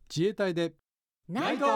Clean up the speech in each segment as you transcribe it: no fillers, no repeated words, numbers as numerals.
自衛隊でナイト。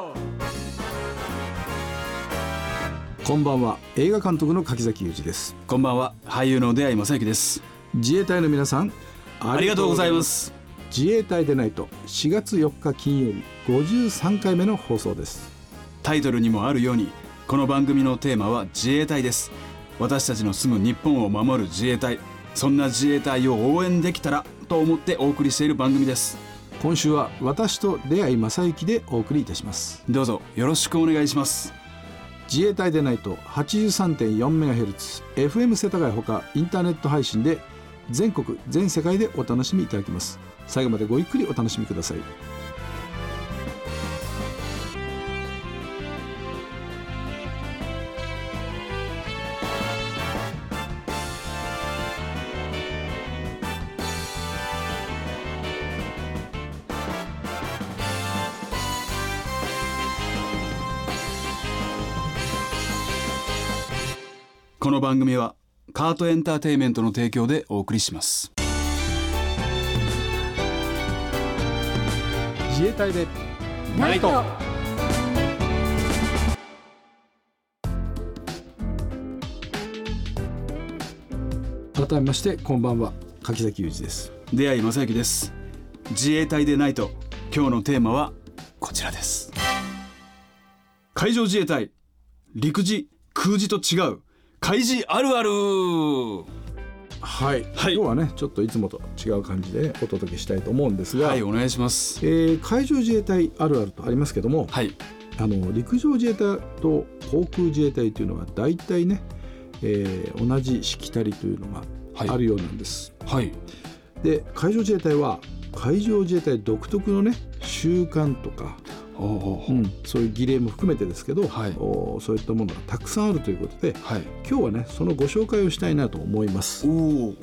こんばんは。映画監督の柿崎裕二です。 こんばんは。俳優の出会正幸です。 自衛隊の皆さん、 ありがとうございます。 自衛隊でナイト、4月4日金曜日53回目の放送です。 タイトルにもあるように、この番組のテーマは自衛隊です。私たちの住む日本を守る自衛隊、そんな自衛隊を応援できたらと思ってお送りしている番組です。 今週は私と出会正幸でお送りいたします。 どうぞよろしくお願いします。 自衛隊でナイト 83.4MHz FM 世田谷ほかインターネット配信で全国全世界でお楽しみいただきます。最後までごゆっくりお楽しみください。 この番組はカートエンターテイメントの提供でお送りします。 自衛隊でナイト。 改めましてこんばんは、柿崎裕二です。 出会正幸です。自衛隊でナイト、今日のテーマはこちらです。海上自衛隊、陸自空自と違う海自あるある。 はい、今日はねちょっといつもと違う感じでお届けしたいと思うんですが、 はい、お願いします。 海上自衛隊あるあるとありますけども、 はい、 陸上自衛隊と航空自衛隊というのは大体ね、同じしきたりというのがあるようなんです。 はい、 で海上自衛隊は海上自衛隊独特のね習慣とか、そういう儀礼も含めてですけど、はい、そういったものがたくさんあるということで、はい、今日はねそのご紹介をしたいなと思います。はい、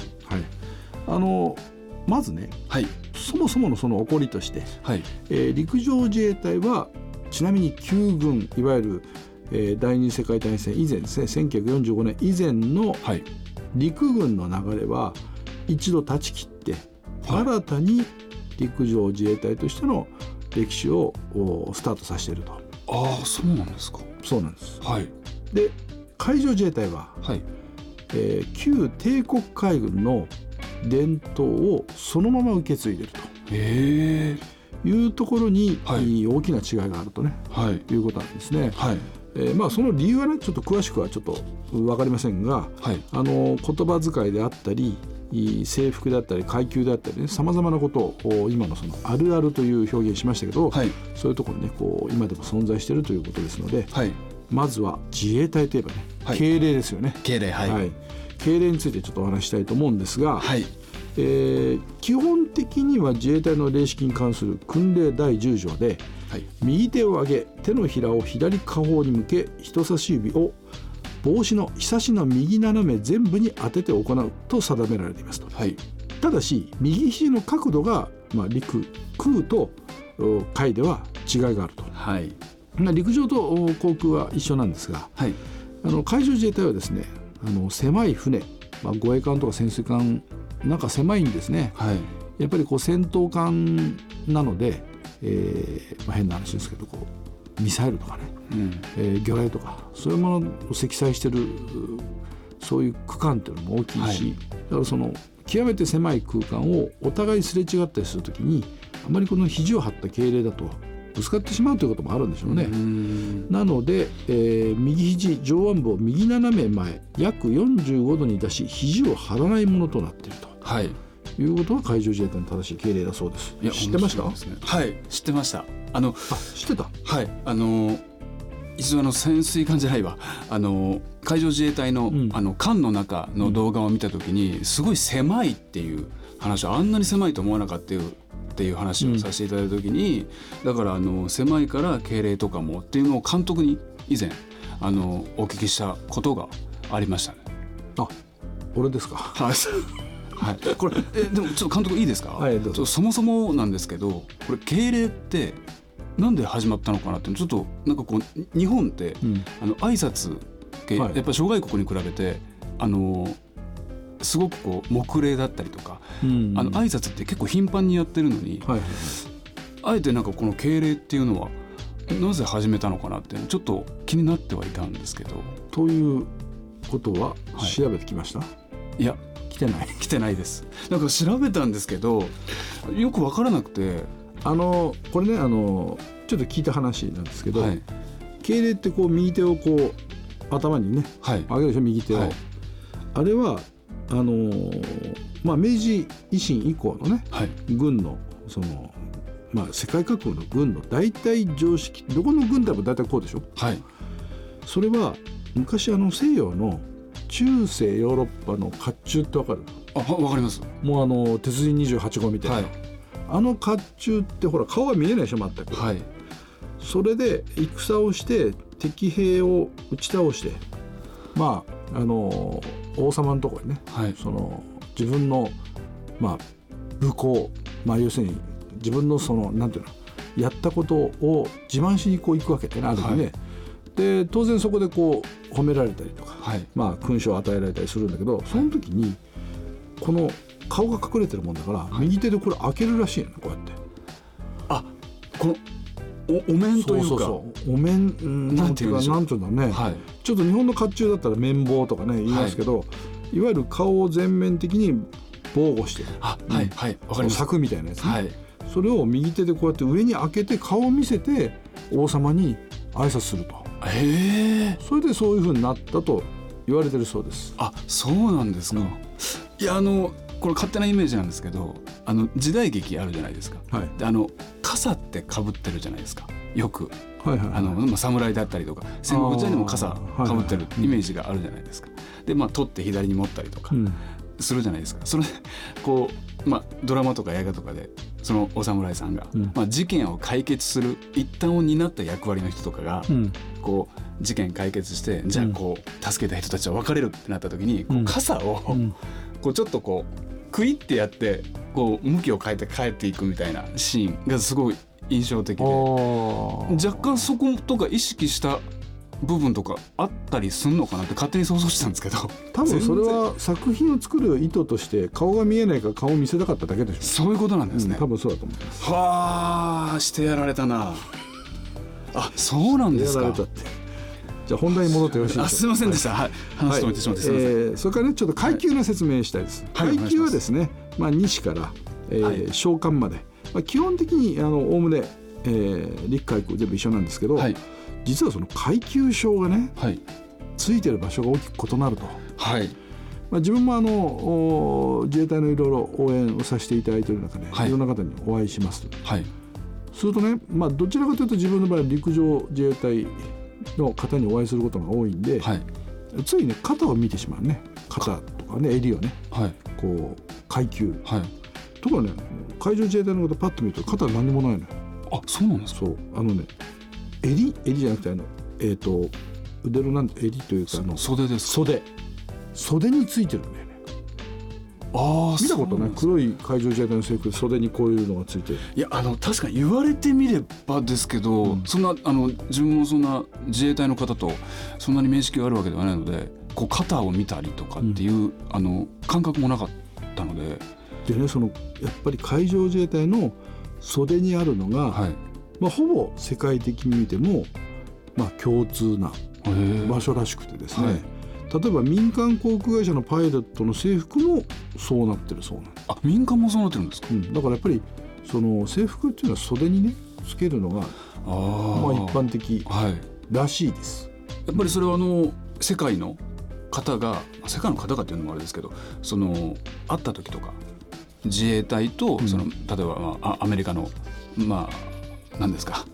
まずね、はい、そもそものその起こりとして、はい、陸上自衛隊はちなみに旧軍いわゆる、第二次世界大戦以前ですね、1945年以前の陸軍の流れは一度断ち切って、はい、新たに陸上自衛隊としての歴史をスタートさせていると。 ああ、そうなんですか。 そうなんです。 はい、 で海上自衛隊は、はい、旧帝国海軍の伝統をそのまま受け継いでいるというところに、はい、大きな違いがあるとね、はい、いうことなんですね。はい、その理由はねちょっと詳しくはちょっと分かりませんが、はい、言葉遣いであったり制服であったり階級であったりね、さまざまなことを今のそのあるあるという表現しましたけど、はい、そういうところねこう今でも存在しているということですので、はい、まずは自衛隊といえばね、はい、敬礼ですよね。 敬礼、はいはい、 敬礼についてちょっとお話したいと思うんですが、はい、基本的には自衛隊の礼式に関する訓令第10条で、はい、右手を上げ手のひらを左下方に向け人差し指を帽子のひさしの右斜め全部に当てて行うと定められていますと。はい、ただし右肘の角度が、陸空と海では違いがあると。はい、陸上と航空は一緒なんですが、はい、海上自衛隊はですね狭い船、護衛艦とか潜水艦なんか狭いんですね。はい、やっぱりこう戦闘艦なので、変な話ですけどこうミサイルとかね、魚雷とかそういうものを積載しているそういう区間っていうのも大きいし、はい、だからその極めて狭い空間をお互いすれ違ったりするときにあまりこの肘を張った敬礼だとぶつかってしまうということもあるんでしょうね。なので、右肘上腕部を右斜め前約45度に出し肘を張らないものとなっていると、はい、いうことが海上自衛隊の正しい敬礼だそうです。いや、知ってました？ はい、知ってました。 知ってた？ はい、一度潜水艦じゃないわ、海上自衛隊の、艦の中の動画を見たときに、すごい狭いっていう話を、あんなに狭いと思わなかったっていう話をさせていただいたときに、だから狭いから敬礼とかもっていうのを監督に以前お聞きしたことがありましたね。 あ、俺ですか？ はいはい、これでもちょっと監督いいですか？はい、どうぞ。そもそもなんですけど、これ敬礼ってなんで始まったのかなって、ちょっとなんかこう日本って、挨拶系、やっぱり諸外国に比べてすごくこう黙礼だったりとか、挨拶って結構頻繁にやってるのに、 あえてなんかこの敬礼っていうのはなぜ始めたのかなってちょっと気になってはいたんですけど。 ということは調べてきました？ いや来てないです。なんか調べたんですけどよく分からなくて、 これねちょっと聞いた話なんですけど、敬礼ってこう右手をこう頭にね、上げるでしょ、右手を、あれは明治維新以降のね、軍のその世界各国の軍の大体常識、どこの軍隊も大体こうでしょ。それは昔西洋の中世ヨーロッパの甲冑ってわかる？ わかります。 もう鉄人28号みたいな、甲冑ってほら顔が見えないでしょ、全く。それで戦をして敵兵を打ち倒して、王様のところにね、その自分の武功、要するに自分のそのなんていうの、やったことを自慢しにこう行くわけでね、ある日ね。で当然そこでこう褒められたりとか、勲章を与えられたりするんだけど、その時にこの顔が隠れてるもんだから、右手でこれ開けるらしいの、こうやって。 このお面というか、 お面、なんていうんだね、ちょっと日本の甲冑だったら面帽とかね言いますけど、いわゆる顔を全面的に防護してる、 わかります。 柵みたいなやつね、それを右手でこうやって上に開けて顔を見せて王様に挨拶すると。それでそういう風になったと言われてるそうです。 そうなんですか。いやこれ勝手なイメージなんですけど、時代劇あるじゃないですか、で傘ってかぶってるじゃないですか、よく、侍だったりとか戦国時代にも傘かぶってるイメージがあるじゃないですか。で取って左に持ったりとかするじゃないですか。それこう、ドラマとか映画とかでそのお侍さんが、事件を解決する一端を担った役割の人とかが、こう事件解決して、じゃあこう助けた人たちは別れるってなった時に、こう傘を、こうちょっとこうクイってやってこう向きを変えて帰っていくみたいなシーンがすごい印象的で、若干そことか意識した部分とかあったりすんのかなって勝手に想像してたんですけど、 多分それは作品を作る意図として顔が見えないから顔を見せたかっただけでしょ。 そういうことなんですね、 多分そうだと思います。 はあ、してやられたな。そうなんですか。 じゃあ本題に戻ってよろしいでしょうか。 すいませんでした、話止めてしまってすいません。 それからね、ちょっと階級の説明したいです。階級はですね、西から、将官まで、基本的におおむね、陸海空全部一緒なんですけど、実はその階級章がね、ついてる場所が大きく異なると。自分も自衛隊のいろいろ応援をさせていただいている中で、いろんな方にお会いします。するとね、どちらかというと自分の場合は陸上自衛隊の方にお会いすることが多いんで、ついね肩を見てしまうね、肩とかね、襟をね、こう階級、ところね、海上自衛隊の方パッと見ると肩は何もないのよ。 そうなんですか。 そう襟じゃなくて腕の襟というか袖ですか。 袖についてるんだよね。見たことない？黒い海上自衛隊の制服で袖にこういうのがついてる。 いや確かに言われてみればですけど、そんな自分もそんな自衛隊の方とそんなに面識があるわけではないので、こう肩を見たりとかっていう、感覚もなかったので。 でね、やっぱり海上自衛隊の袖にあるのが、ほぼ世界的に見ても、共通な場所らしくてですね、例えば民間航空会社のパイロットの制服もそうなってるそうなんです。 民間もそうなってるんですか。 だからやっぱりその制服っていうのは袖にねつけるのが一般的らしいです。 やっぱりそれは世界の方がっていうのもあれですけど、会った時とか自衛隊と例えば、アメリカの何ですか、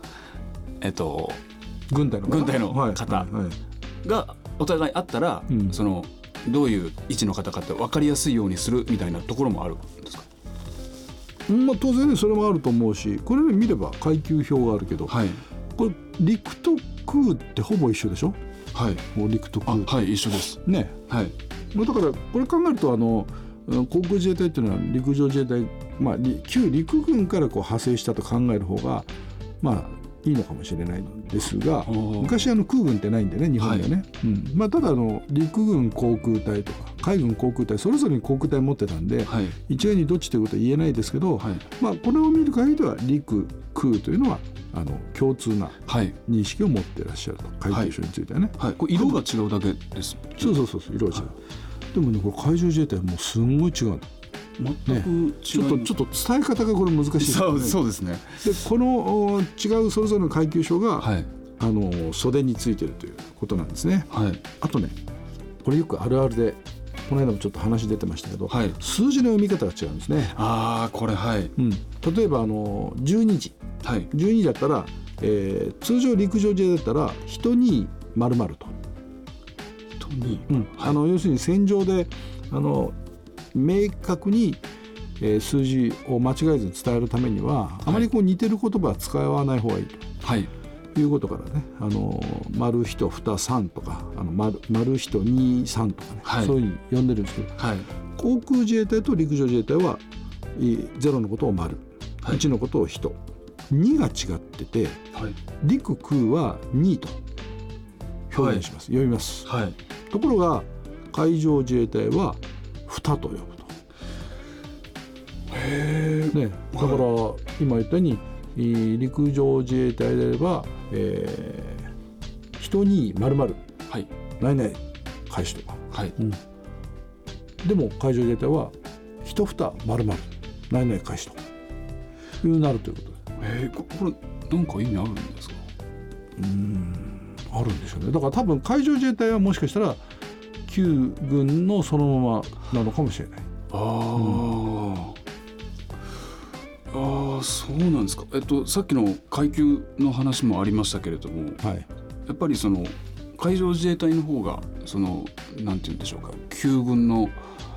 軍隊の方がお互い会ったら、どういう位置の方かって分かりやすいようにするみたいなところもあるんですか。 当然ね、それもあると思うし、これね見れば階級表があるけど、これ陸と空ってほぼ一緒でしょ。もう陸と空一緒ですね。だからこれ考えると航空自衛隊っていうのは陸上自衛隊、旧陸軍からこう派生したと考える方がいいいのかもしれないのですが、昔空軍ってないんでね日本ではね、ただ陸軍航空隊とか海軍航空隊それぞれに航空隊持ってたんで、一概にどっちということは言えないですけど、これを見る限りでは陸空というのは共通な認識を持っていらっしゃると、階級章についてはね、 これ色が違うだけです。 そう色が違う、でもねこれ海上自衛隊はもうすんごい違う全く違う、 ちょっと伝え方がこれ難しいですね。 そうですね。 でこの違うそれぞれの階級章が、袖についているということなんですね。あとねこれよくあるあるでこの間もちょっと話出てましたけど、数字の読み方が違うんですね。 これ例えば12時、12時だったら、通常陸上自衛隊だったら人に〇〇と、要するに戦場で明確に、数字を間違えずに伝えるためには、あまり似てる言葉は使わない方がいいと、いうことからね丸人2、3とか丸人2、3とかね、そういうふうに呼んでるんですけど、航空自衛隊と陸上自衛隊は0のことを丸、1のことを人、2が違ってて、陸空は2と表現します、読みます、ところが海上自衛隊は2と呼ぶと。だから今言ったように陸上自衛隊であれば、人に〇〇、ないない返しとか、でも海上自衛隊は人2〇〇ないない返しとかいうなるということで、 これ何か意味あるんですか？ あるんでしょうね。だから多分海上自衛隊はもしかしたら旧軍のそのままなのかもしれない。 そうなんですか。さっきの階級の話もありましたけれども、やっぱり海上自衛隊の方がなんて言うんでしょうか、旧軍の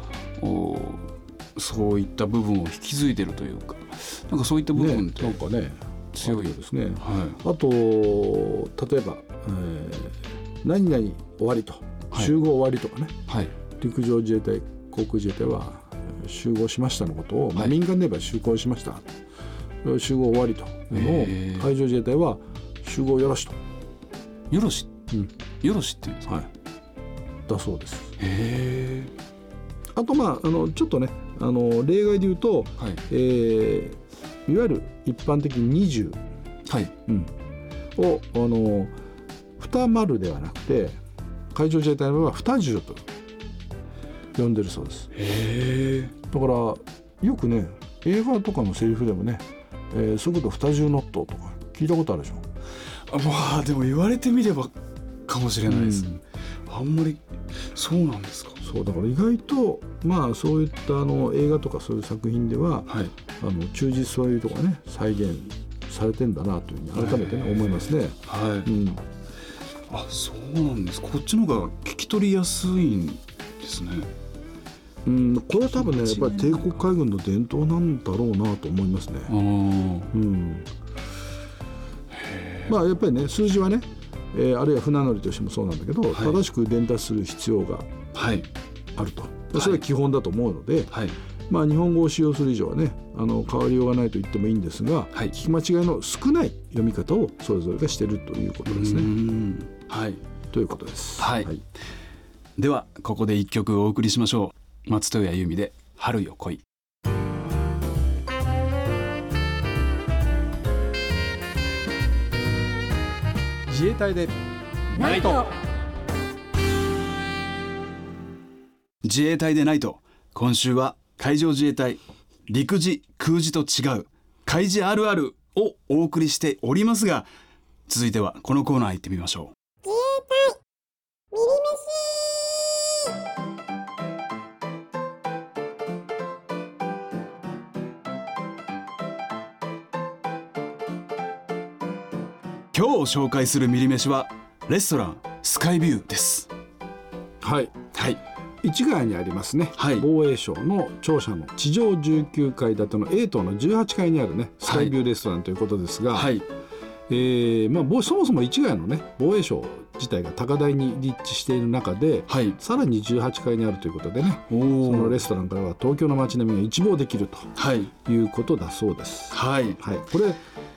そういった部分を引き継いでるというか、なんかそういった部分って強いですね。 あと例えば、何々終わりと、集合終わりとかね、陸上自衛隊航空自衛隊は集合しましたのことを、民間で言えば集合しました、集合終わりというのを海上自衛隊は集合よろしと、 よろし、よろしって言うんですか？ だそうです。あとちょっとね例外で言うと、いわゆる一般的に20、を二丸ではなくて海上自衛隊の場合は二十と呼んでるそうです。だからよくね映画とかのセリフでもね、速度20ノットとか聞いたことあるでしょ。 でも言われてみればかもしれないです、あんまり。そうなんですか。 そうだから意外とそういった映画とかそういう作品では、忠実そういうとかね再現されてんだなというふうに改めて、思いますね。 そうなんです。こっちの方が聞き取りやすいんですね。 これは多分ねやっぱり帝国海軍の伝統なんだろうなと思いますね。やっぱりね数字はね、あるいは船乗りとしてもそうなんだけど、正しく伝達する必要があると、それは基本だと思うので、日本語を使用する以上はね変わりようがないと言ってもいいんですが、聞き間違いの少ない読み方をそれぞれがしているということですね。ということです。 ではここで一曲お送りしましょう。松任谷由実で春よ来い。 自衛隊でナイト。 自衛隊でナイト。今週は海上自衛隊陸自空自と違う海自あるあるをお送りしておりますが、続いてはこのコーナー行ってみましょう。 自衛隊ミリ今日紹介するミリ飯はレストランスカイビューです。 市ヶ谷にありますね、防衛省の庁舎の地上19階建ての A 棟の18階にあるねスカイビューレストランということですが、そもそも市ヶ谷のね防衛省自体が高台に立地している中で、さらに18階にあるということでね、そのレストランからは東京の街並みが一望できるということだそうです。これ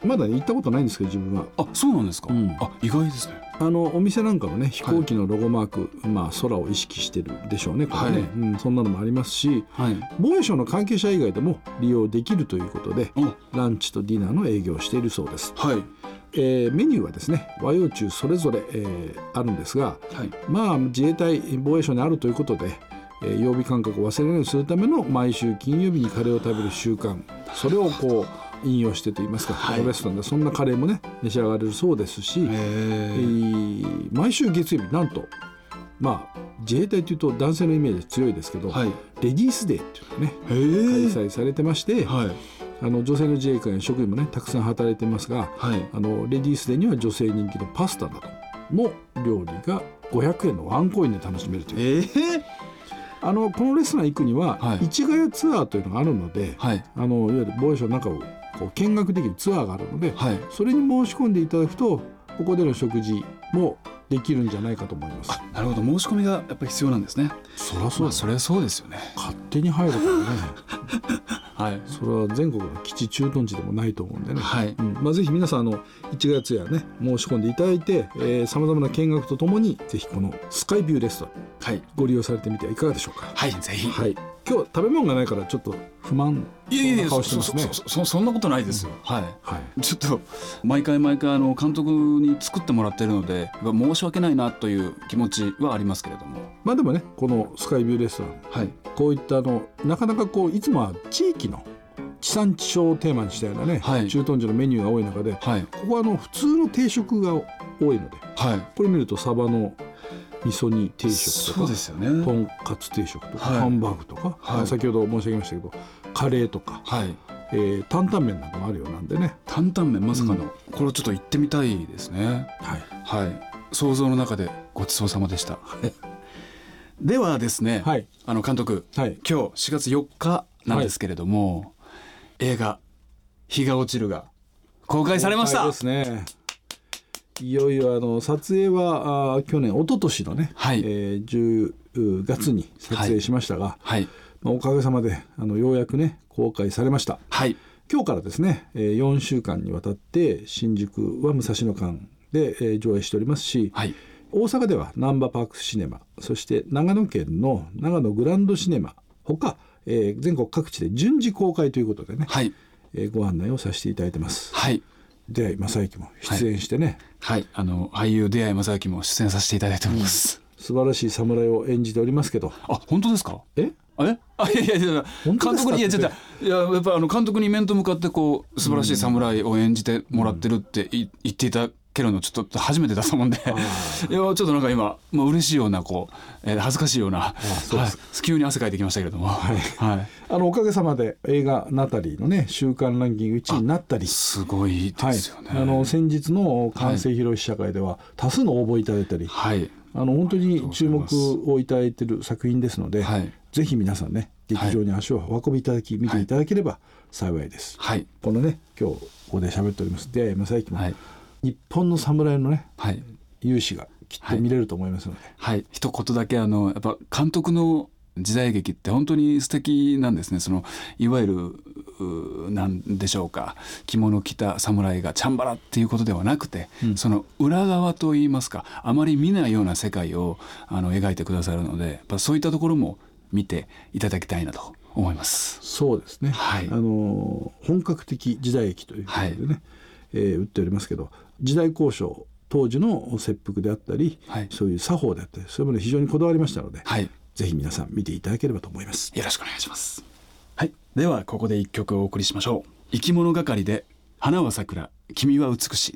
まだ、ね、行ったことないんですけど自分は。 あ、そうなんですか、意外ですね。 お店なんかもね飛行機のロゴマーク、空を意識してるでしょうねこれね、そんなのもありますし、防衛省の関係者以外でも利用できるということでランチとディナーの営業をしているそうです。メニューはですね和洋中それぞれ、あるんですが、自衛隊防衛省にあるということで、曜日感覚を忘れないようにするための毎週金曜日にカレーを食べる習慣、それをこう引用してといいますか、レストランでそんなカレーもね召し上がれるそうですし、毎週月曜日なんと自衛隊というと男性のイメージ強いですけど、レディースデーっていうのがね開催されてまして、女性の自衛官や職員もねたくさん働いてますが、レディースデーには女性人気のパスタなどの料理が500円のワンコインで楽しめるという、このレストラン行くには市ヶ谷ツアーというのがあるので、いわゆる防衛省の中をこう見学できるツアーがあるので、それに申し込んでいただくとここでの食事もできるんじゃないかと思います。 なるほど、申し込みがやっぱり必要なんですね。 そりゃそう、 それはそうですよね。 勝手に入るからねそれは全国の基地駐屯地でもないと思うんでね、ぜひ皆さん1月やね申し込んでいただいてさまざまな見学とともにぜひこのスカイビューレストラン、ご利用されてみてはいかがでしょうか。 ぜひ、 今日食べ物がないからちょっと不満な顔してますね。 そんなことないですよ、ちょっと毎回監督に作ってもらっているので申し訳ないなという気持ちはありますけれども、 でもねこのスカイビューレストラン、こういったなかなかいつもは地域の地産地消をテーマにしたようなね、駐屯地のメニューが多い中で、ここは普通の定食が多いので、これ見るとサバの味噌煮定食とか、とんかつ定食とか、ハンバーグとか、先ほど申し上げましたけどカレーとか、担々麺なんかもあるようなんでね。担々麺まさかの、これちょっと行ってみたいですね。想像の中でごちそうさまでしたではですね、監督、今日4月4日なんですけれども、映画日が落ちるが公開されました。ですね。いよいよ撮影は去年一昨年のね、10月に撮影しましたが、おかげさまでようやくね公開されました。今日からですね4週間にわたって新宿は武蔵野館で上映しておりますし、大阪ではなんばパークシネマ、そして長野県の長野グランドシネマほか、全国各地で順次公開ということでね、ご案内をさせていただいてます。出会い正幸も出演してね、俳優出会い正幸も出演させていただいております。素晴らしい侍を演じておりますけど。本当ですか？いや監督にやっぱ監督に面と向かって素晴らしい侍を演じてもらってるって言っていたけるのちょっと初めてだったもんでちょっとなんか今嬉しいような恥ずかしいような急に汗かいてきましたけれども、おかげさまで映画ナタリーのね週間ランキング1位になったり、すごいですよね。先日の完成披露試写会では多数の応募いただいたり、本当に注目をいただいている作品ですので、ぜひ皆さんね劇場に足をお運びいただき見ていただければ幸いです。このね今日ここで喋っております出会い正幸も、日本の侍のね、勇姿がきっと見れると思いますので、一言だけやっぱ監督の時代劇って本当に素敵なんですね。いわゆるなんでしょうか、着物着た侍がチャンバラっていうことではなくて、その裏側といいますかあまり見ないような世界を描いてくださるので、やっぱそういったところも見ていただきたいなと思います。そうですね、本格的時代劇ということでね、売っておりますけど、時代交渉当時の切腹であったり、そういう作法であったりそういうものに非常にこだわりましたので、ぜひ皆さん見ていただければと思います。よろしくお願いします。ではここで一曲お送りしましょう。生き物係で花は桜君は美しい。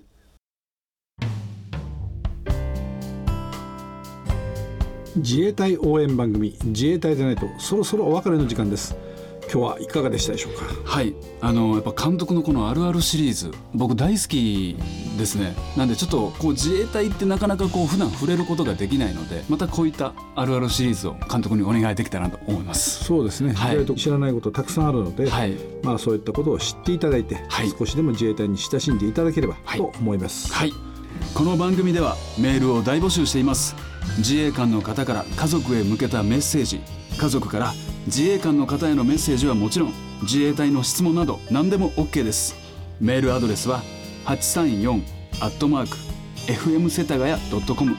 自衛隊応援番組自衛隊でないとそろそろお別れの時間です。今日はいかがでしたでしょうか。やっぱ監督のこのあるあるシリーズ僕大好きですね。なんでちょっと自衛隊ってなかなか普段触れることができないので、またこういったあるあるシリーズを監督にお願いできたらと思います。そうですね、知らないことたくさんあるので、そういったことを知っていただいて、少しでも自衛隊に親しんでいただければと思います。この番組ではメールを大募集しています。自衛官の方から家族へ向けたメッセージ、家族から自衛官の方へのメッセージはもちろん自衛隊の質問など何でも OK です。メールアドレスは 834-FM 世田谷 .com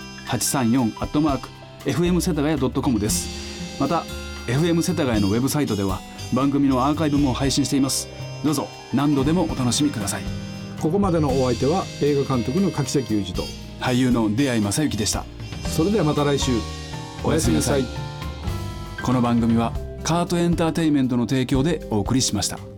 834-FM 世田谷 .com です。また FM 世田谷のウェブサイトでは番組のアーカイブも配信しています。どうぞ何度でもお楽しみください。 ここまでのお相手は映画監督の柿崎裕二と俳優の出会正幸でした。 それではまた来週、おやすみなさい。 この番組はカートエンターテインメントの提供でお送りしました。